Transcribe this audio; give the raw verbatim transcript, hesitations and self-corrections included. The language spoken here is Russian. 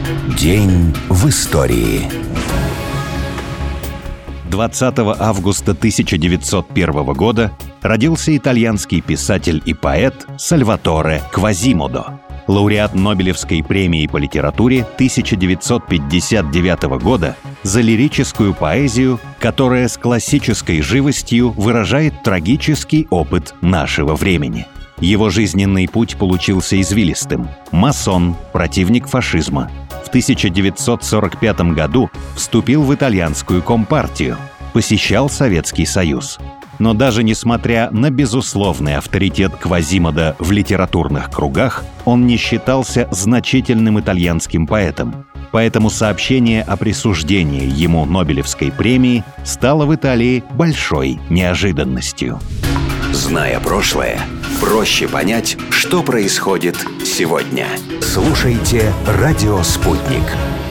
День в истории. двадцатого августа тысяча девятьсот первого года родился итальянский писатель и поэт Сальваторе Квазимодо, лауреат Нобелевской премии по литературе тысяча девятьсот пятьдесят девятого года за лирическую поэзию, которая с классической живостью выражает трагический опыт нашего времени. Его жизненный путь получился извилистым. Масон, противник фашизма. В тысяча девятьсот сорок пятом году вступил в итальянскую компартию, посещал Советский Союз. Но даже несмотря на безусловный авторитет Квазимодо в литературных кругах, он не считался значительным итальянским поэтом. Поэтому сообщение о присуждении ему Нобелевской премии стало в Италии большой неожиданностью. Зная прошлое, проще понять, что происходит сегодня. Слушайте «Радио Спутник».